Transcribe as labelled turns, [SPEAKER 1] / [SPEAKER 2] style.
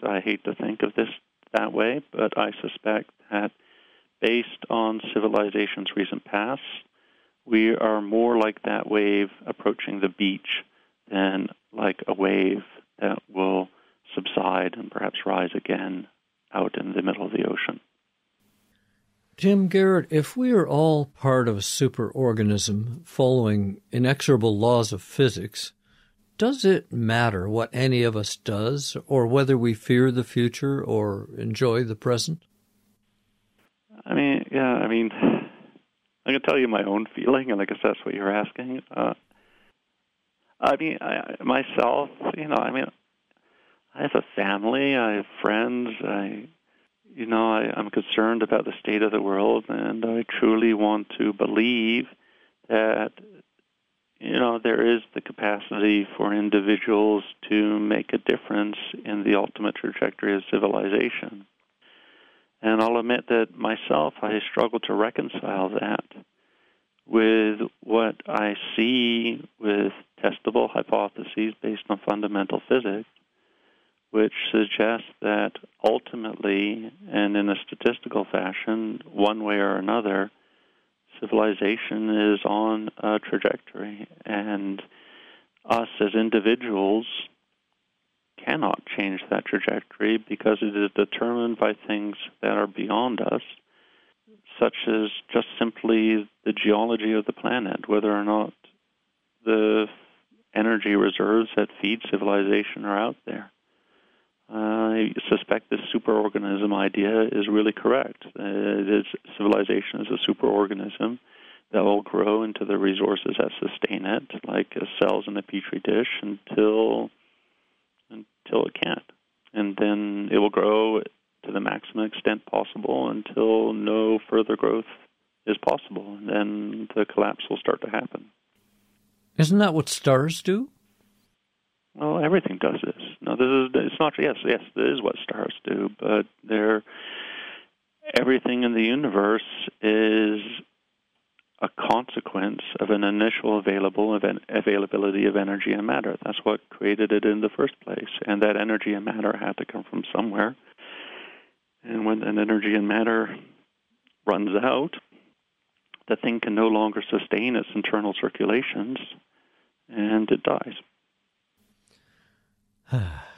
[SPEAKER 1] I hate to think of this that way, but I suspect that based on civilization's recent past, we are more like that wave approaching the beach than like a wave that will subside and perhaps rise again out in the middle of the ocean.
[SPEAKER 2] Jim Garrett, if we are all part of a superorganism following inexorable laws of physics, does it matter what any of us does, or whether we fear the future or enjoy the present?
[SPEAKER 1] I can tell you my own feeling, and I guess that's what you're asking. Myself, I have a family, I have friends, I'm concerned about the state of the world, and I truly want to believe that, there is the capacity for individuals to make a difference in the ultimate trajectory of civilization. And I'll admit that myself, I struggle to reconcile that with what I see with testable hypotheses based on fundamental physics, which suggests that ultimately, and in a statistical fashion, one way or another, civilization is on a trajectory, and us as individuals cannot change that trajectory because it is determined by things that are beyond us, such as just simply the geology of the planet, whether or not the energy reserves that feed civilization are out there. I suspect this superorganism idea is really correct. Civilization is a superorganism that will grow into the resources that sustain it, like cells in a petri dish, until it can't. And then it will grow to the maximum extent possible until no further growth is possible. And then the collapse will start to happen.
[SPEAKER 2] Isn't that what stars do?
[SPEAKER 1] Well, everything does this. No, it's not. Yes, this is what stars do, but everything in the universe is a consequence of an initial availability of energy and matter. That's what created it in the first place, and that energy and matter had to come from somewhere. And when an energy and matter runs out, the thing can no longer sustain its internal circulations, and it dies.